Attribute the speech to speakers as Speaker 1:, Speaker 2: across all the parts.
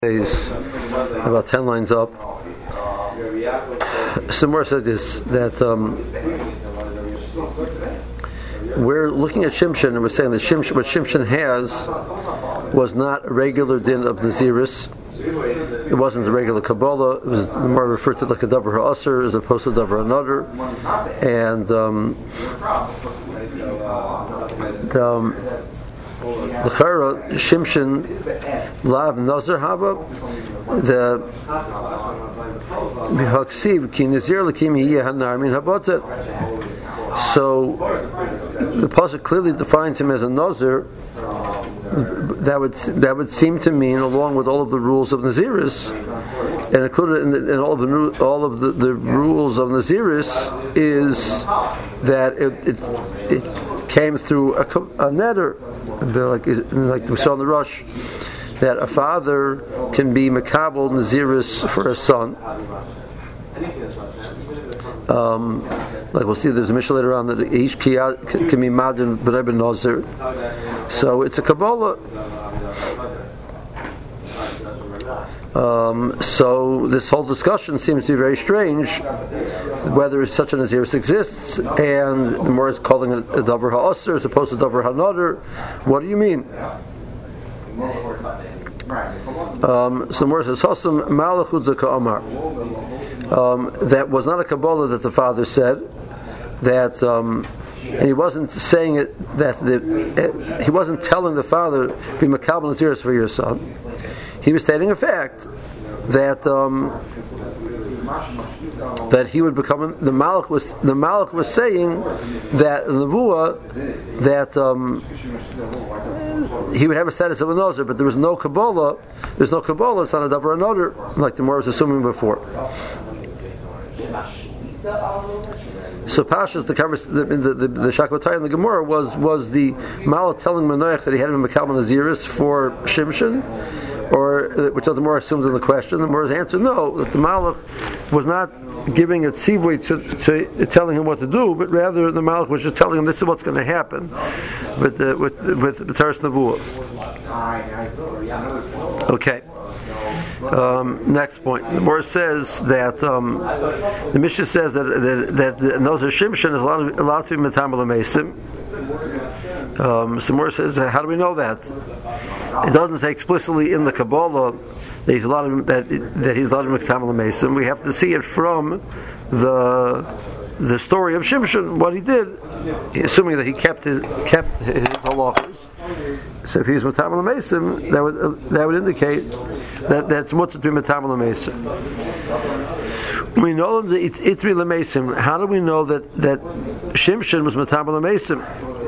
Speaker 1: About 10 lines up. Somewhere said this, that we're looking at Shimshon and we're saying that what Shimshon has was not a regular din of Naziris. It wasn't a regular Kabbalah. It was more referred to like a Davar HaAsr as opposed to Davar HaNadar. And L'chara Shimshon Lav Nazar Hava the Haksiv Ki Nazir Lakim Yiyeh Hanar Min Habata. So the pasuk clearly defines him as a Nazir. That would seem to mean, along with all of the rules of Naziris, and included in all of the rules of Naziris, is that it came through a neder, like we saw in the Rush, that a father can be makabel Naziris for a son. Like we'll see, there's a Mishnah later on that each can be madin b'reben nazir. So it's a Kabbalah. So this whole discussion seems to be very strange, whether such a Naziris exists, and the more is calling it a Davar HaAsr as opposed to Davar HaNadar. What do you mean? So more says Hasam Malachut Zaka Amar. That was not a Kabbalah that the father said. That and he wasn't saying it he wasn't telling the father be makabel Naziris for your son. He was stating a fact that that he would become the Malach was saying that in the Nevuah that he would have a status of a Nazir, but there was no Kabbalah. There's no Kabbalah. It's not a Davar HaNadar, like the Gemara was assuming before. So Pashas, the Shakotay in the Gemara was the Malach telling Manoach that he had him in Makabel Naziris for Shimshon, or which the Gemara assumes in the question. The Gemara's answer no, that the Malach was not giving a tzivui to telling him what to do, but rather the Malach was just telling him this is what's going to happen with Teres Nevuah. Okay. Next point. The Gemara says that the Mishnah says that Nazir Shimshon is allowed to be Metam L'Meisim. So the Gemara says, how do we know that? It doesn't say explicitly in the Kabbalah that he's allowed that he's allowed to be Metam L'Meisim. We have to see it from the story of Shimshon, what he did, assuming that he kept his halachas. So if he's Metam L'Meisim, that would indicate that's much to be Metam L'Meisim. We know that it's Itri L'Meisim. How do we know that Shimshon was Metam L'Meisim?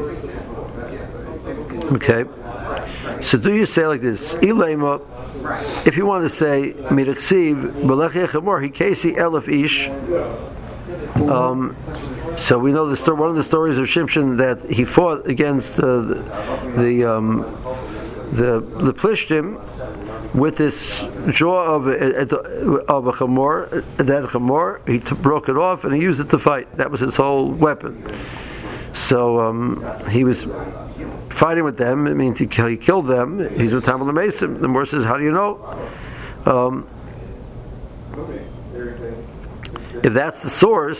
Speaker 1: Okay. So do you say like this? Ilema, if you want to say Miraksiv B'lech Yechamor Hikesi Elef Ish. So we know one of the stories of Shimshon that he fought against the Plishtim with this jaw of a chamor, a dead chamor. He broke it off and he used it to fight. That was his whole weapon. So he was fighting with them. It means he killed them. He's with Tamil Mason. The Gemara says, how do you know? If that's the source,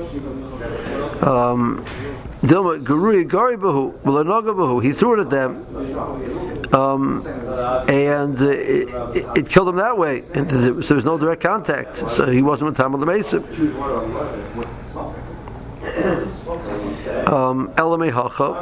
Speaker 1: he threw it at them, and it killed him that way. And so there was no direct contact. So he wasn't with Tamil Mason. Elamei Hacha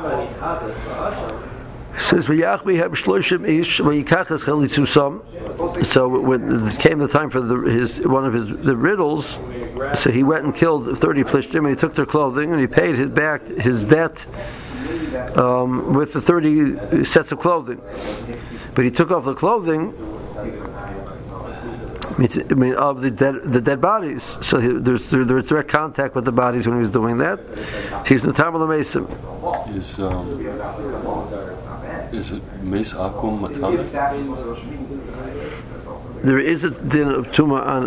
Speaker 1: says v'yachmi have shloshim ish v'yikachas chalitzusam. So when it came the time for one of the riddles, so he went and killed 30 plishtim, and he took their clothing and he paid his debt with the 30 sets of clothing. But he took off the clothing. I mean, of the dead bodies. So there was direct contact with the bodies when he was doing that. He's Metam L'Meisim.
Speaker 2: Is it Meis Akum Matam?
Speaker 1: There is a din of Tuma on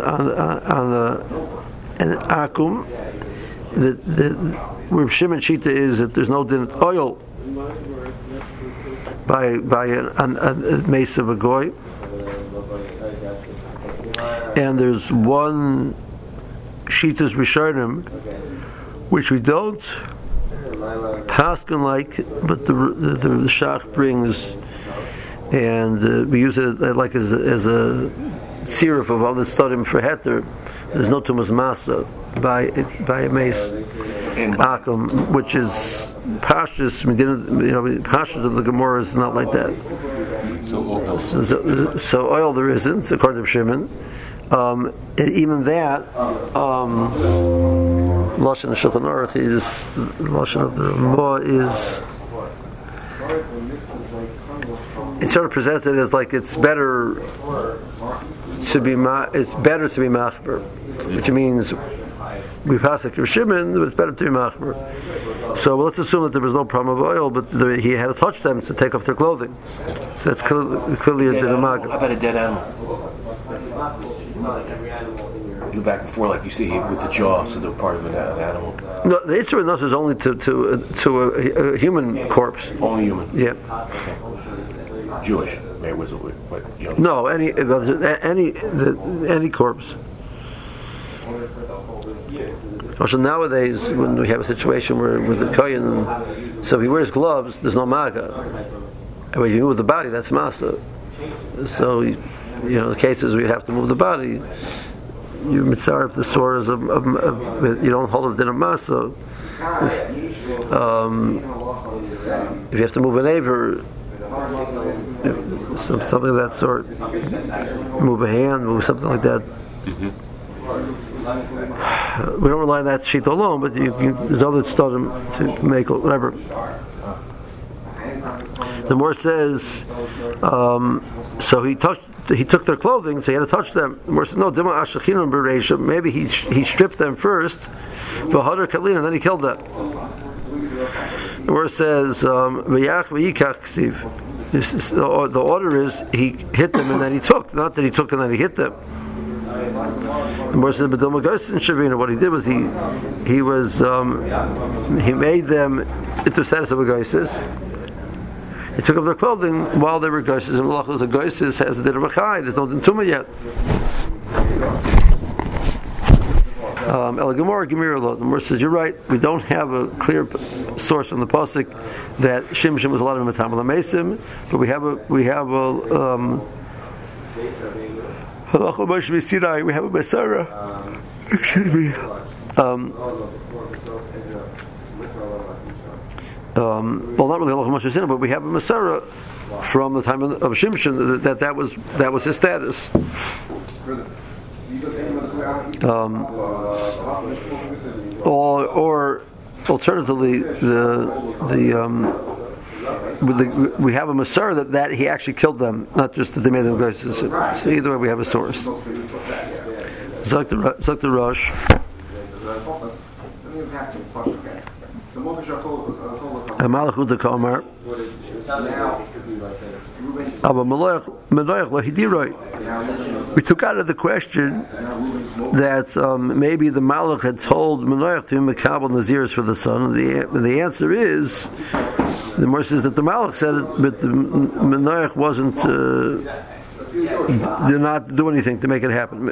Speaker 1: an Akum. Where Shimon Shita is that there's no din of oil by a mace of a goy. And there's one Shitas Rishonim which we don't paskin like, but the Shach brings, and we use it like as a siruf of all the studim for heter. There's no tumas masa by a mace akum, which is pashas. Pashas of the Gemara is not like that. So oil there isn't, according to Shimon. And even that, Lashon of Shulchan Aruch is Lashon of the Ramah is. It's sort of presented as like it's better to be machber, which means we pass like Shimon, but it's better to be machber. So let's assume that there was no problem of oil, but he had to touch them to take off their clothing. So that's clearly a dinamag.
Speaker 3: How about a dead animal? You go back before, like you see with the jaw, so they're part of an animal.
Speaker 1: No, the Yisra Nus is only to a human corpse.
Speaker 3: Only human.
Speaker 1: Yeah.
Speaker 3: Okay. Jewish. Maybe was what?
Speaker 1: No, any corpse. Also nowadays, when we have a situation where with the kohen, so if he wears gloves, there's no maga. And when you move the body, that's masa. So the cases where you have to move the body, you mitzvah if the sores of you don't hold it in a masa. If you have to move an aver, something of that sort, move a hand, move something like that. We don't rely on that sheet alone, but there's other stuff to make whatever. The Mor says, so he took their clothing, so he had to touch them. The Mor says, no, maybe he stripped them first, and then he killed them. The Mor says, the order is he hit them and then he took, not that he took and then he hit them. The Mor says, what he did was he made them into status of a goyses. He took off their clothing while they were goyses, and Malachos a goyses has a din of a chai. There's no din tumah yet. El Gemara Gemira. The Mor says you're right. We don't have a clear source from the pasuk that Shimshon was a lot of matam l'meisim, but we have a halacha Moshe Sinai. We have a Masara. Excuse me. Well, not really halacha Moshe Sinai, but we have a Masara from the time of Shimshon that was his status. Or alternatively, we have a Masar that he actually killed them, not just that they made them go. So either way, we have a source. Zak the Rosh. Amalachud the Kamar. We took out of the question that maybe the Malach had told Menoach to Mekabel Naziris for the son. The answer is, the Mor says that the Malach said it, but the Menoach wasn't, did not do anything to make it happen.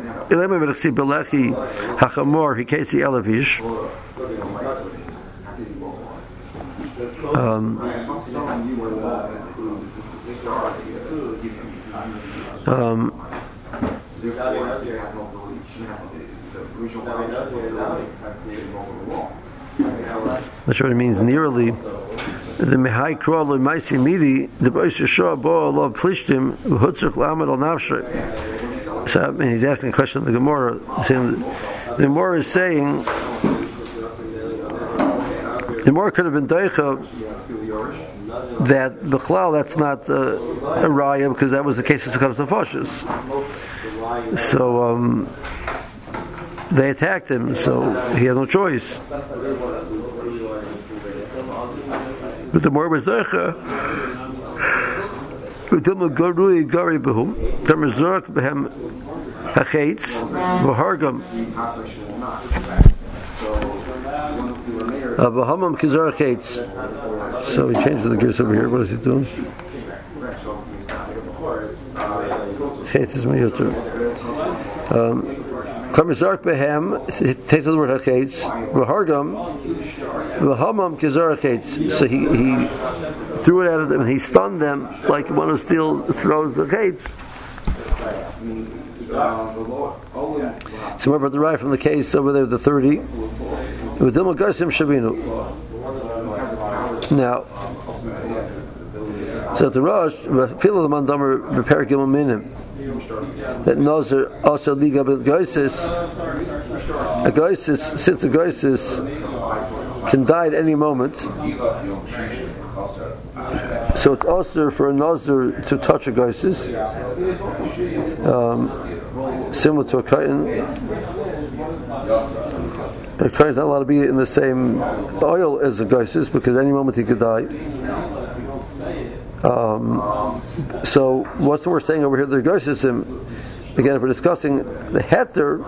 Speaker 1: Not sure what it means. Nearly the Mehai Krol Maisi Midi the Boisha Shah Bo Allah Plishtim Hutzuk Lamed al Nafshe. So he's asking a question of the Gemara. Saying the Gemara is saying the Gemara could have been Deicha that B'chlal that's not a raya because that was the case of Sekados Nefashos. So they attacked him, so he had no choice. But the more was Deicha, V'dilma Garui Gari Behum, Tamazurk Behem Hachaitz V'hargam. Bahamam Kizar Chaitz. So he changed the gears over here. What is he doing? chetz is miyuter. Kamizark behem takes the word hachetz. V'hargam v'hamam kizar hachetz. So he threw it at them and he stunned them like one who still throws the hachetz. So remember the right from the case over there, the 30. Now, so the Rosh, feel of the Mandamer repair Gimel Minim, that Nazir also liga bil Goisis, a Goisis, since the Goisis can die at any moment, so it's also for a Nazir to touch a Goisis, similar to a Kain. A Kain is not allowed to be in the same oil as a Goisis because any moment he could die. So what's the word saying over here? The Goisim, again, if we're discussing the Heter,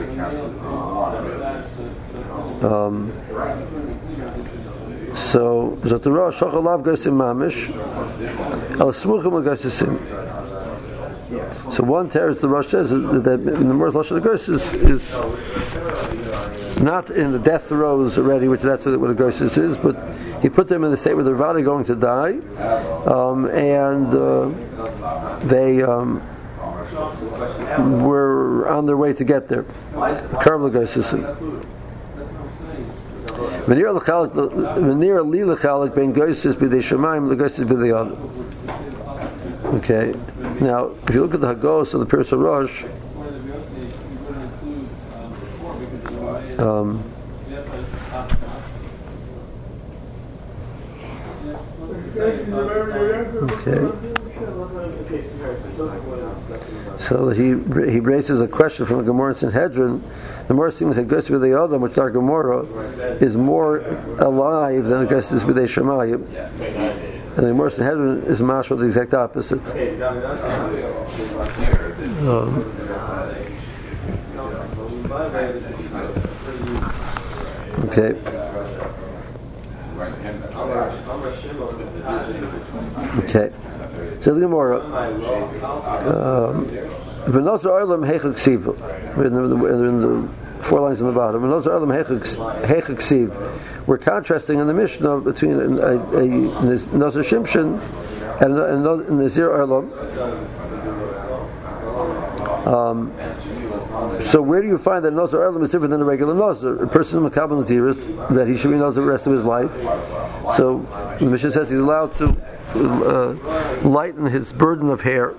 Speaker 1: so Zatara Shachalav Goisim Mamish Al Smuchim Al Goisim. So one teres the Rosh says that in the Morris Lashon Goisis is not in the death throes already, which that's what a Goisis is, but he put them in the state where they're about going to die, and they were on their way to get there. Karv Goisis. Venir li l'chalik ben Goisis b'dei Shemaim l'Goisis b'dei Yad. Okay. Now, if you look at the Hagos of the Pirush Rosh, okay. So he raises a question from a Gemara in Sanhedrin. The more things that goes with the Adam, which our Gemara is more alive than it goes with the Shemayim. And the Morris Sanhedrin is mashal the exact opposite. Okay. Okay. So the Gemara. V'nazar Olam heichak ksiv. In the 4 lines on the bottom. V'nazar Olam heichak ksiv. We're contrasting in the Mishnah between a Nazir Shimshon and a Nazir Olam. So where do you find that Nazir Olam is different than a regular Nazir? A person in Makabal Naziris, that he should be Nazir the rest of his life. So the Mishnah says he's allowed to lighten his burden of hair.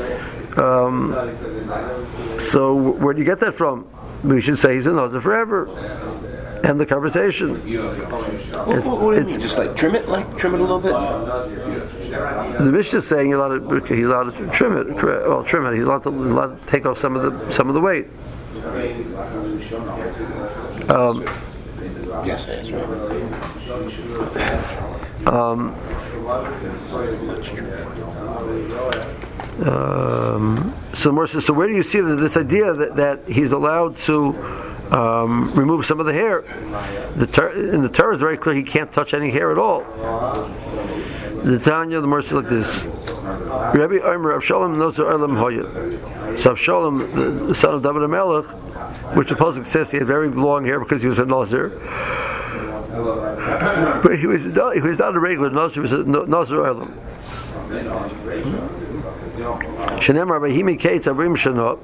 Speaker 1: So where do you get that from? We should say he's a Nazir forever. End the conversation.
Speaker 3: What do you mean? Just like trim it a little bit?
Speaker 1: The Mishnah is saying he's allowed to trim it. Well, trim it. He's allowed to take off some of the weight.
Speaker 3: Yes, that's right.
Speaker 1: So where do you see this idea that he's allowed to remove some of the hair? In the Torah is very clear he can't touch any hair at all. The Tanya, the Morsi like this. Rabbi Omer Avshalom Nazir Olam Hoya. So Avshalom, the son of David HaMelech, which the Pasuk says he had very long hair because he was a Nazir. But he was not a regular Nazir, he was a Nazir Olam. Shenemar Vahimi Keitz Abrim Shana.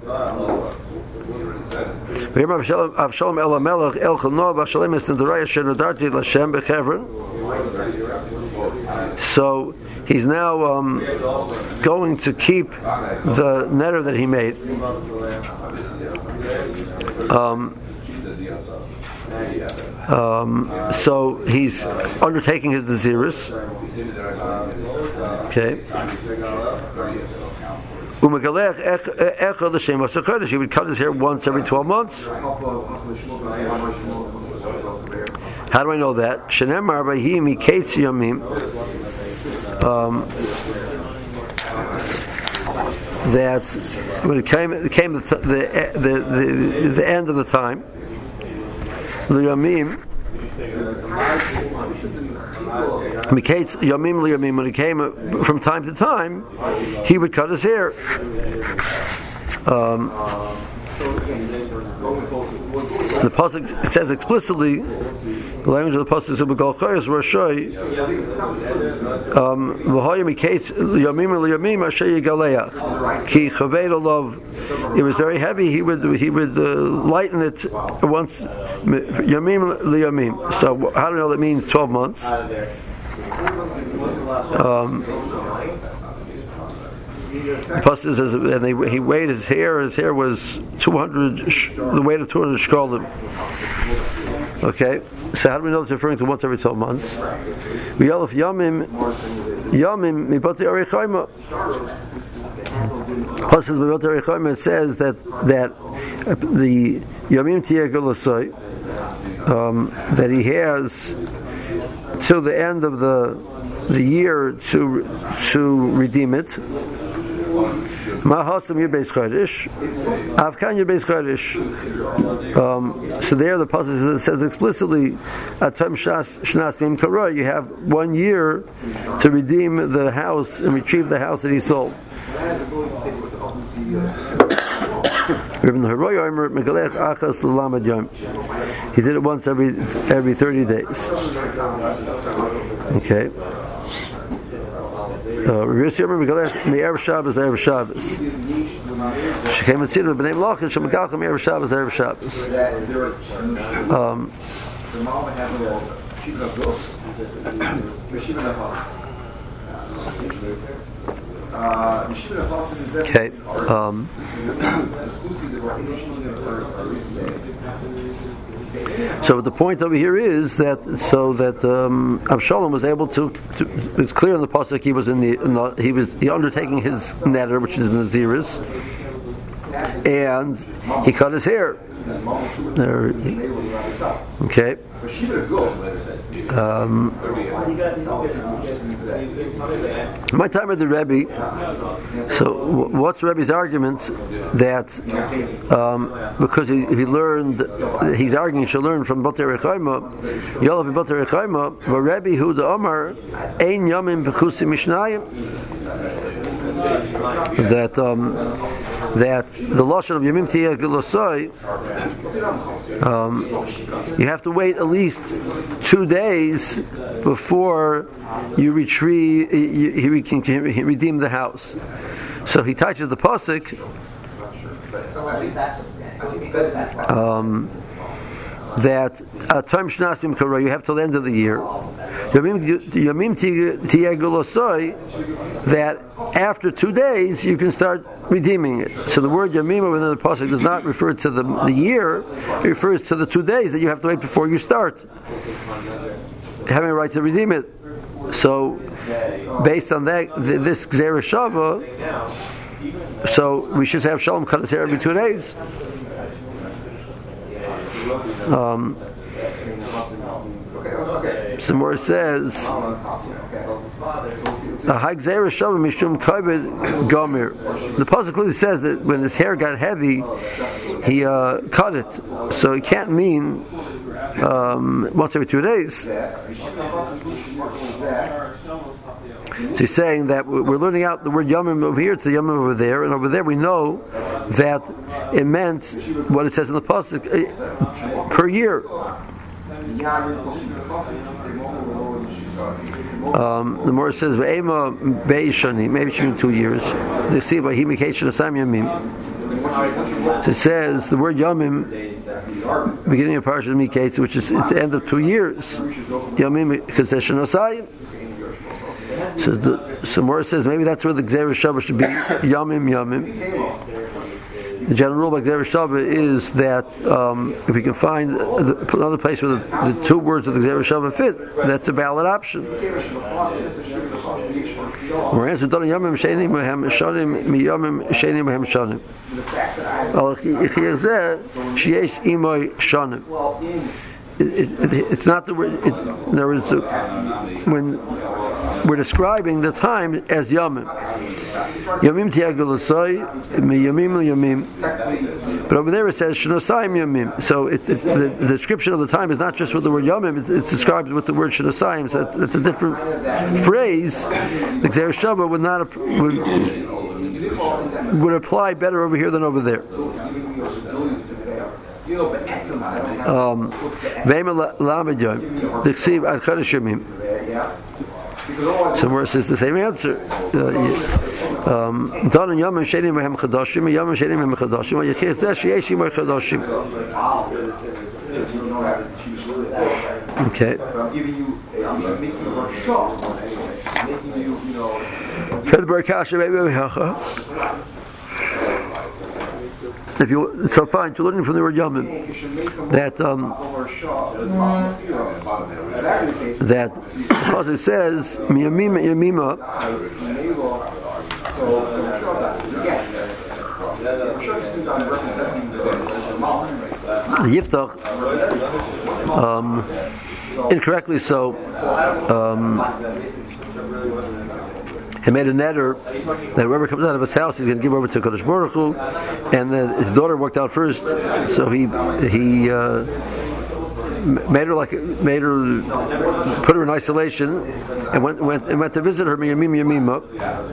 Speaker 1: Avshalom El HaMelech El Chalno Avshalom Es Nedaraya Shenadarti L'Shem B'Chevron. So he's now going to keep the netter that he made. So he's undertaking his Naziris. Okay. He would cut his hair once every 12 months. How do I know that? That when it came the end of the time, Mikates Yamim Liyamim, when he came from time to time, he would cut his hair. The pasuk says explicitly, the language of the pasuk is "Ubegol Chayos Roshai." V'hoya Mikates Yamim Liyamim Asher Yigaleach Ki Chavei Olav. It was very heavy. He would lighten it once. Yamim Liyamim. So how do you know that means 12 months? The pasuk says, and he weighed his hair. His hair was 200, the weight of 200 shkolim. Okay, so how do we know it's referring to once every 12 months? We yell if yamim mipati arichayma. Pasuk says mipati arichayma. It says that the yamim tiyagulasoi that he has till the end of the year to redeem it. Mahasam Yirbeis Chodesh, Avkan Yirbeis Chodesh. So there the pasuk says explicitly, Atam Shnas Mim Kara, you have 1 year to redeem the house and retrieve the house that he sold. He did it once every 30 days. Okay. Erev Shabbos. She came and seen him b'nei Malachim. She megalchem Erev Shabbos. Okay. So the point over here is that Avshalom was able to. It's clear in the pasuk he was he was undertaking his neder, which is Naziris, and he cut his hair. Okay. My time at the Rebbe. So, what's Rebbe's argument that because he learned, he's arguing he should learn from Batei Rechaima, Yolav Batei Rechaima, but Rebbe who the Omar Ein Yamim B'chusi Mishnayim. That the lashon of Yamim Tiyah Gilosoi, you have to wait at least 2 days before you redeem the house. So he touches the pasuk that Atam Shnas Mim Kara, you have till the end of the year. Yamim Tiyah Gilosoi, that after 2 days you can start redeeming it. So the word Yamim within the pasuk does not refer to the year; it refers to the 2 days that you have to wait before you start having a right to redeem it. So, based on that, this Gzera Shava, so we should have Shalom cut his hair every 2 days. Some more says, the pasuk clearly says that when his hair got heavy, he cut it. So it can't mean once every 2 days. So he's saying that we're learning out the word Yamim over here to the Yamim over there, and over there we know that it meant what it says in the pasuk per year. The Morah says Ve'ema Be'ishani, maybe it should be 2 years. They see by Himication of Sam Yamim. So it says the word Yamim, beginning of Parashat Miketz, which is it's the end of 2 years. Yamim Kazeshan Asayim. So Morah says maybe that's where the Gzera Shava should be Yamim. The general rule by Gzera Shava is that if we can find another place where the 2 words of the Gzera Shava fit, that's a valid option. It's not the word. When we're describing the time as Yamim. Yamim tiagalusai miyamim liyamim. But over there it says Shnasayim Yamim. So the description of the time is not just with the word Yamim, it's described with the word Shnasayim. So it's a different phrase. The Gzeir Shabbat would apply better over here than over there. Somewhere it says the same answer. Okay. If you so fine, you're learning from the word Yamim that because it says Miyamima Yamima. Yiftach, incorrectly so. He made a netter that whoever comes out of his house, he's going to give over to Kadosh Baruch Hu, and then his daughter worked out first, so he put her in isolation, and went to visit her Miyamim Yamima.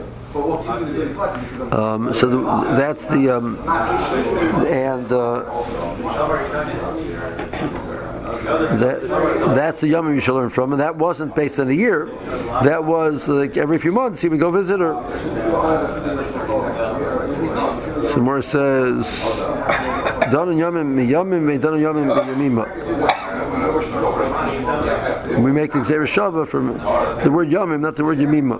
Speaker 1: That's the that's the Yamim you should learn from, and that wasn't based on a year. That was like every few months he would go visit her. Some more says, "Dan Yamim Yamim Dan Yamim Yamima." We make the Gzeir Shabbat from the word Yamim, not the word Yamima.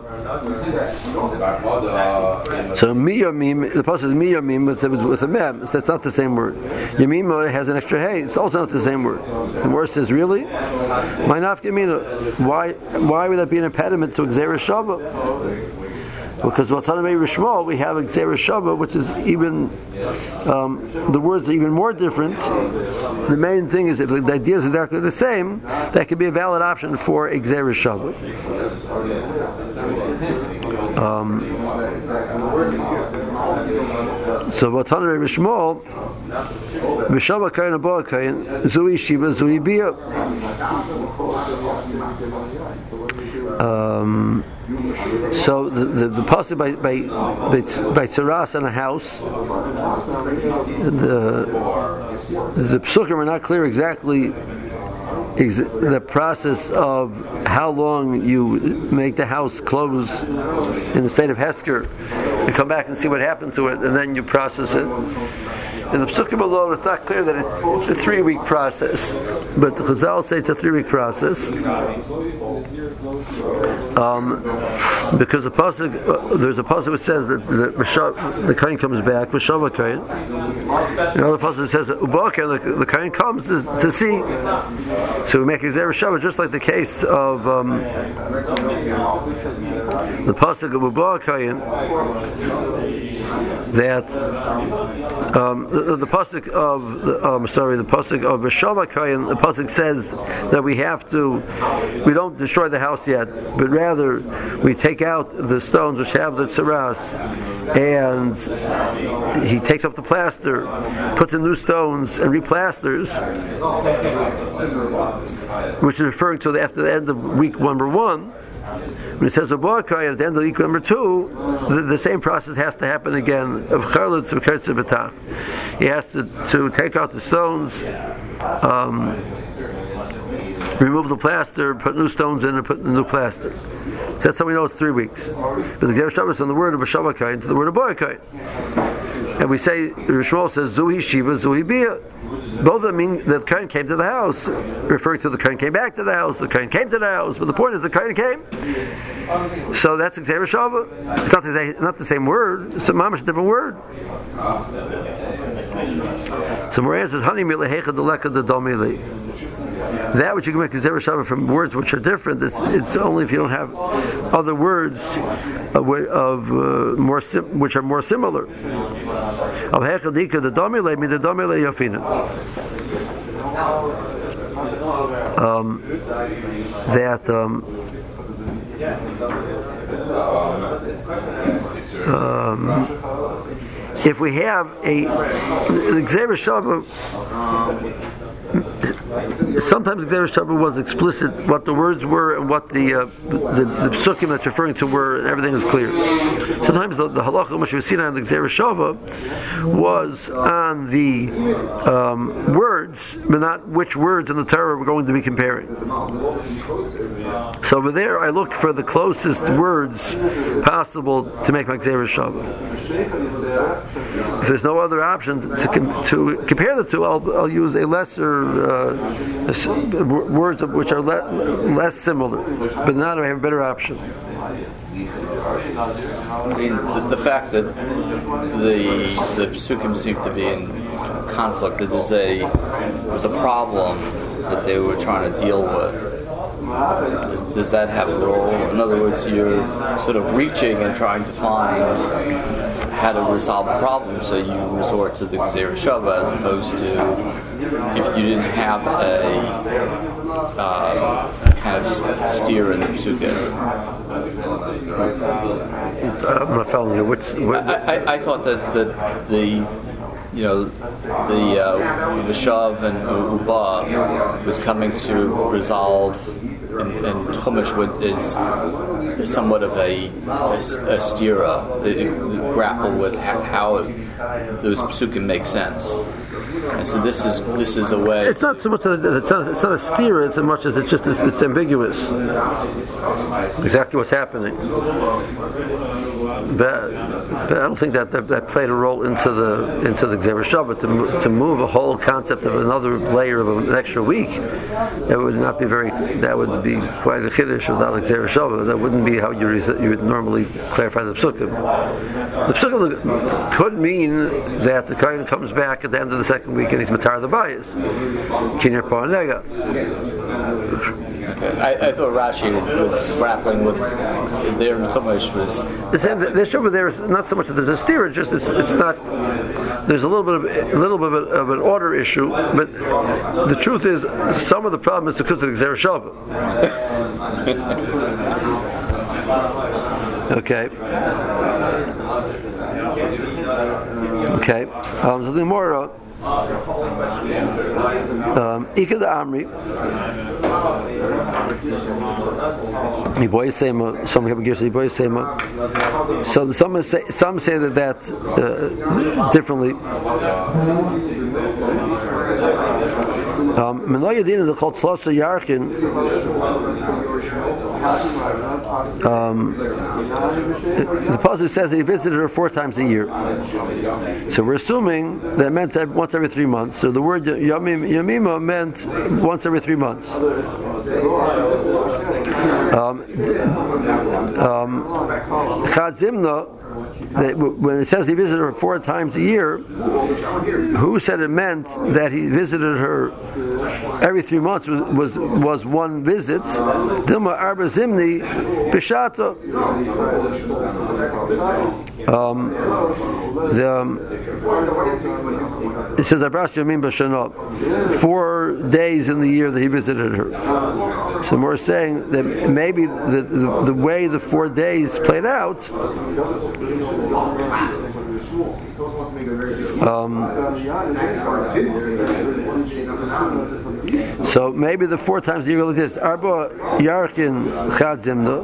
Speaker 1: So Miyamim, the pasuk is Miyamim with a mem. So that's not the same word. Yamima has an extra hey. It's also not the same word. The word says, really? My nafkamina. Why would that be an impediment to Gzeir Shabbat? Because Vatanamei Rishmal, we have a Gzeir Shabbat, which is even the words are even more different. The main thing is if the idea is exactly the same, that could be a valid option for a Gzeir Shabbat. So Vatanamei Rishmal, V'Shabbat Kayin Abba Kayin, Zui Shiva Zui Bia. So the pasuk by tzaras on a house, the psukim are not clear exactly the process of how long you make the house close in the state of Hesker. You come back and see what happened to it, and then you process it. In the Psukim alone, it's not clear that it's a 3-week process, but the Chazal say it's a 3-week process because the pasuk, there's a pasuk that says that the kohen comes back with Shavah kohen. Another pasuk says that the kohen comes to see. So we make a Gzeir Shabbat just like the case of the pasuk of Ubah kohen, that the pasuk of the pasuk of B'Shavah Kayin, the pasuk says that we don't destroy the house yet, but rather we take out the stones which have the tzaras, and he takes up the plaster, puts in new stones, and replasters, which is referring to after the end of week number 1. When it says Abakai at the end of week number 2, the same process has to happen again. He has to take out the stones, remove the plaster, put new stones in, and put the new plaster. So that's how we know it's 3 weeks. But the Gzeir Shabbat is from the word of B'Shavah to the word of Abakai. And we say, Rishmal says, Zuhi Shiva, Zuhi Bia. Both of them mean that the kohen came to the house, referring to the kohen came back to the house, the kohen came to the house, but the point is the kohen came. So that's Gzeir Shabbat. It's not the same word, it's a mamash different word. So Moran says, Hani milehecha deleka dedomili. That which you can make Gzeir Shabbat from words which are different, it's only if you don't have other words which are more similar. if we have the Gzeira Shava, sometimes the Gzeira Shava was explicit what the words were and what the psukim that's referring to were, and everything is clear. Sometimes the halacha which we've seen on the Gzeira Shava was on the words, but not which words in the Torah we're going to be comparing. So over there, I look for the closest words possible to make my Gzeira Shava. If there's no other option to compare the two, I'll use a lesser words which are less similar, but now I have a better option.
Speaker 4: I mean, the fact that the psukim seem to be in conflict, that there's a problem that they were trying to deal with. Does that have a role? In other words, you're sort of reaching and trying to find how to resolve a problem, so you resort to the Gzeira Shava as opposed to if you didn't have a kind of steer in the psukim.
Speaker 1: I'm not following you.
Speaker 4: I thought that the Vishav and Uba was coming to resolve, and Chumash is somewhat of a stira, grapple with how those psukim make sense. And so this is a way.
Speaker 1: It's not so much that it's not a steer as much as it's ambiguous. Exactly what's happening. But I don't think that played a role into the Gzeira Shava to move a whole concept of another layer of an extra week. That would not be that would be quite a chiddush without a Gzeira Shava. That wouldn't be how you would normally clarify the psukim. The psukim could mean that the kohen comes back at the end of the second week and he's matar the bayis. Kinyer Po'anega.
Speaker 4: I thought Rashi was grappling with their Chumash was.
Speaker 1: The Shuvah there is not so much that there's a steer; it's just it's not. There's a little bit of an order issue, but the truth is some of the problem is because of the Gzeira Shava. Okay. So the Gemara. Ikad Amri. So some say that differently. Menoyadin is called Tzlosa Yarchin. The passage says that he visited her 4 times a year. So we're assuming that it meant once every 3 months. So the word Yamima meant once every 3 months. Chadzimna, when it says he visited her 4 times a year, who said it meant that he visited her every 3 months was one visit? Dilma Arba Zimni Bishata. It says Abrash Yamim B'Shana, 4 days in the year that he visited her. So we're saying that maybe the way the 4 days played out. So maybe the 4 times a year like this. Arba Yarkin Chadzimna.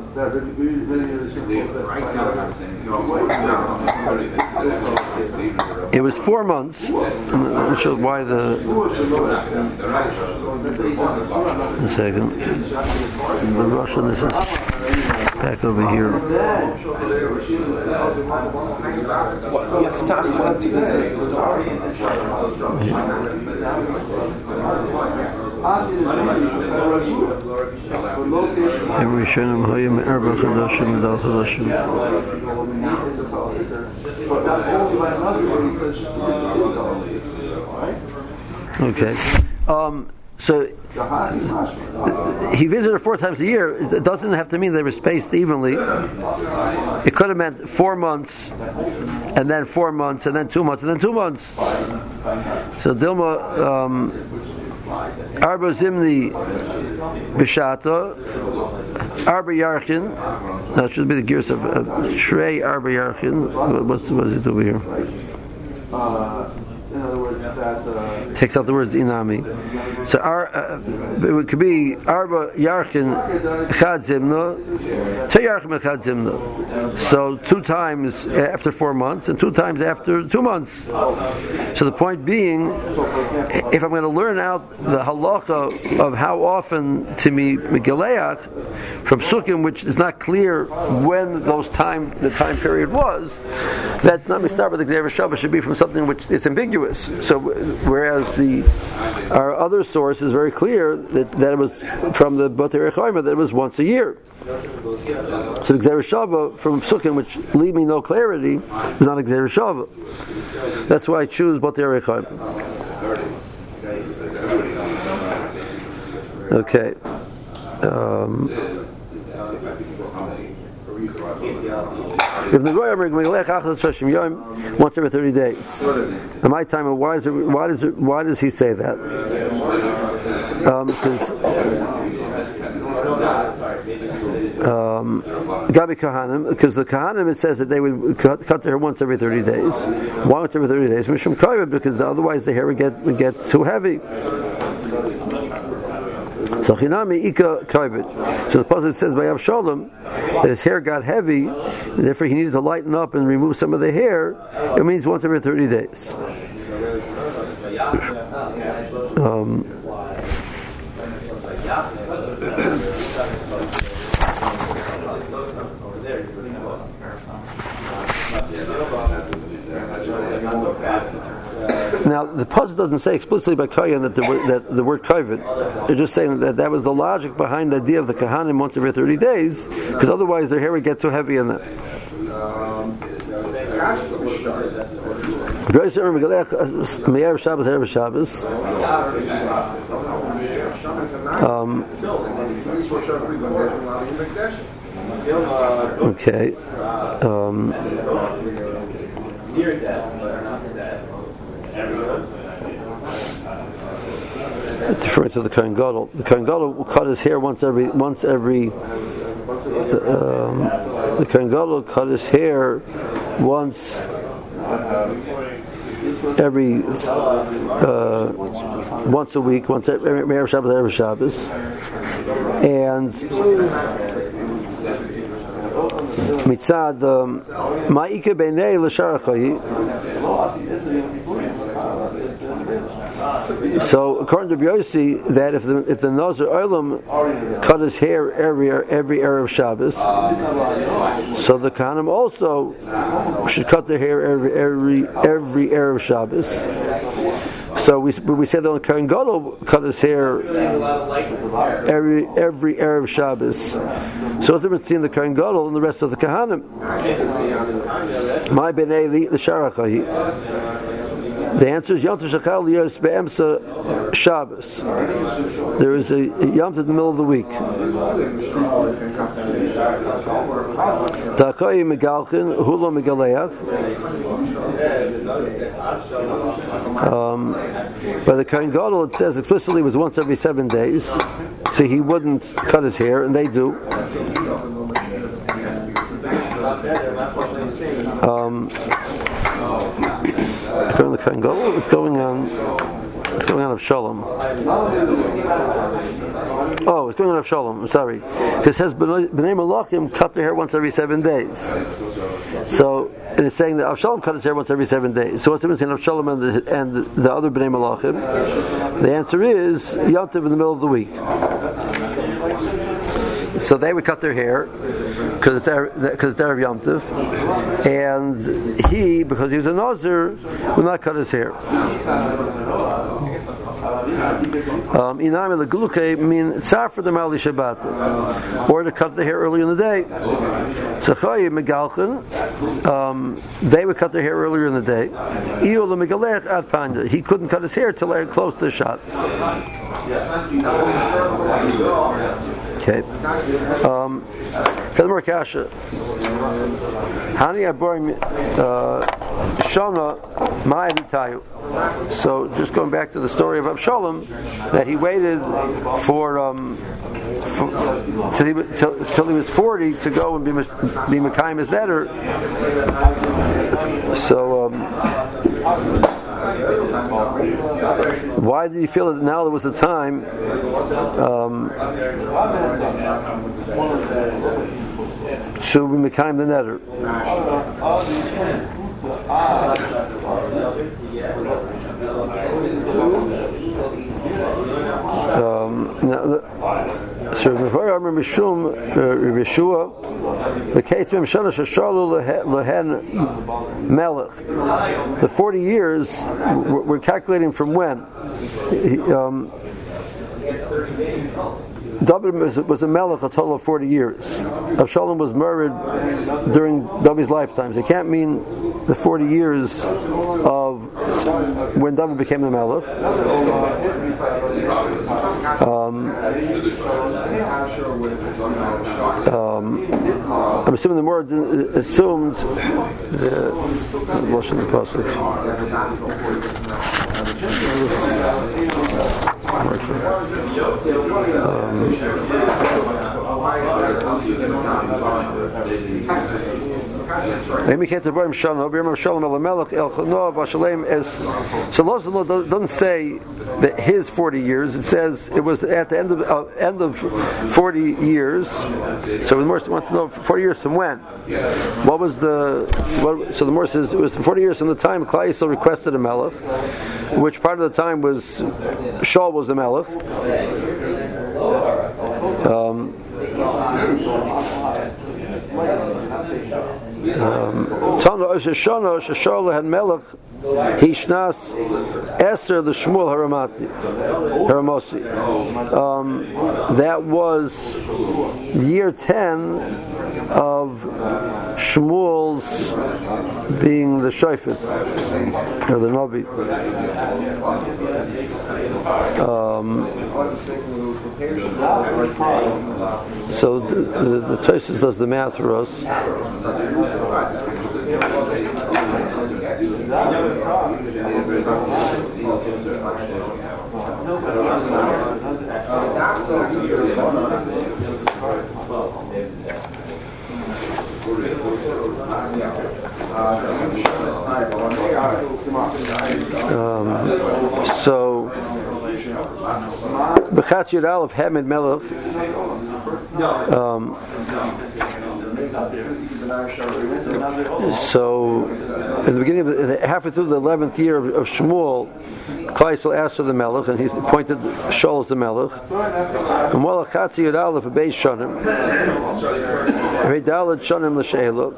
Speaker 1: It was 4 months. I'm not sure why a second. The Russian, this is back over here. Every Shanam Hayim Erba Chadashim Medal Chadashim. Okay. So he visited her 4 times a year. It doesn't have to mean they were spaced evenly. It could have meant 4 months, and then 4 months, and then 2 months, and then 2 months. So Dilma Arba Zimni Bishata Arba Yarchin. That should be the gears of Shrei Arba Yarchin. What is it over here? In other words, that takes out the words inami. So it could be Arba Yarchin Chad Zimna, Te Yarchin Chad Zimna. So 2 times after 4 months and 2 times after 2 months. So the point being, if I'm going to learn out the halacha of how often to me Megaleach from Sukkim, which is not clear when the time period was, that not me start with the Gzeira Shabbat should be from something which is ambiguous. So whereas our other source is very clear that it was from the Botei Rechaima that it was once a year. So the Gzeira Shabbat from Sukkim, which leave me no clarity, is not a Gzeira Shabbat. That's why I choose Botei Rechaima. Okay. If the Goy once every 30 days, in my time, why does he say that? Gabi Kahanim, because the Kahanim it says that they would cut their hair once every 30 days. Why once every 30 days? Mishum Koyv, because otherwise the hair would get too heavy. So Chinami Ika Koyvit. So the pasuk says by Avshalom that his hair got heavy, and therefore he needed to lighten up and remove some of the hair. It means once every 30 days. Now, the pasuk doesn't say explicitly by Kayan that the word Kavit. They're just saying that was the logic behind the idea of the Kahanim once every 30 days, because otherwise their hair would get too heavy in that. Okay. It's referring to the Kohen Gadol. The Kohen Gadol will cut his hair once every. The Kohen Gadol will cut his hair once a week, once every Shabbos, and mitzad ma'ike b'nei l'sharachai. So according to Yossi, that if the Nazir Olam cut his hair every Erev Shabbos, so the Kohanim also should cut their hair every Erev Shabbos. So we say that the Kohen Gadol cut his hair every Erev Shabbos. So what's the difference between the Kohen Gadol and the rest of the Kohanim? My b'nei l'sharachai. The answer is Yom Tov Shachal Liyos Be'emsa Shabbos. There is a Yom Tov in the middle of the week. Ta'akoyi Megalchin Hulo Megaleach. By the Kohen Gadol it says explicitly it was once every 7 days, so he wouldn't cut his hair, and they do. The Kohen Gadol, what's going on? It's going on of Shalom. Oh, it's going on of Shalom. I'm sorry, because it says Bnei Malachim cut their hair once every 7 days. So, and it's saying that Avshalom cut his hair once every 7 days. So what's the difference between Avshalom and the other Bnei Malachim? The answer is Yom Tov in the middle of the week. So they would cut their hair because it's Erev Yom Tov, and he, because he was a Nazir, would not cut his hair. Inam the Gluke mean tzar for the Mali Shabbat, or to cut the hair early in the day. So Chayi Megalchin, they would cut their hair earlier in the day. Iyul Megalech ad Panda, he couldn't cut his hair till close to the shot. Okay. Furthermore, Kasha. Hani Aborim Shana Ma'avitayu. So just going back to the story of Avshalom, that he waited till he was 40 to go and be Mekayim his neder. So why did he feel that now there was a time to be Mekayim the neder? So the case of Lehen Melech, the 40 years we're calculating from when David was a melech a total of 40 years. Avshalom was murdered during David's lifetime. So it can't mean the 40 years of when David became the melech. I'm assuming the word assumed the Lashon Pasuk. So doesn't say that his 40 years. It says it was at the end of 40 years. So the Morse wants to know 40 years from when. What was so the Morse says it was 40 years from the time Klal Yisrael requested a melech, which part of the time was Shaul was the melech. Tana Oshashana Shashal had melech Hishnas Esther the Shmuel Haramosi. That was year 10 of Shmuel's being the Shofet or the Navi. So the Tosfos does the math for us. So B'chatz Yud Aleph Hamid Melech. So, in the beginning of halfway through the 11th year of Shmuel, Klal Yisrael asked for the melech, and he appointed Shaul as the melech. And Molachatzi Yud Aleph Beis Shanim, Reidalad Shanim l'Sheila.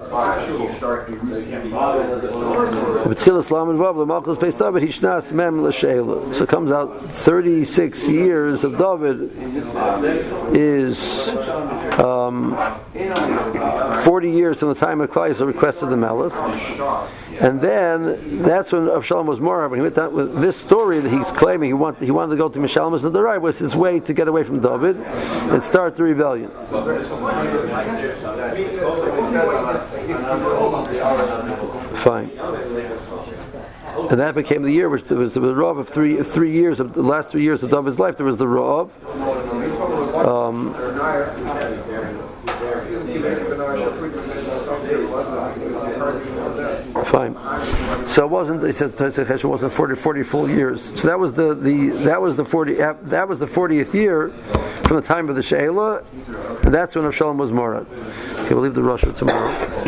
Speaker 1: B'tchilas Lamed Vav l'Malchus Beis David Hishnas Mem l'Sheila. So it comes out 36 years of David is 40 years from the time of Klal Yisrael requested the melech, and then that's when Avshalom was more. When he went down with this story that he's claiming he wanted to go to Mishalem as the Rai, was his way to get away from David and start the rebellion. Fine. And that became the year which there was the Rav of three years of the last 3 years of David's life. There was the Rav. Fine. So it wasn't. He said it wasn't 40 full years. So that was the 40th year from the time of the Sheila, and that's when Avshalom was Morad. Okay, we'll leave the Rosh for tomorrow.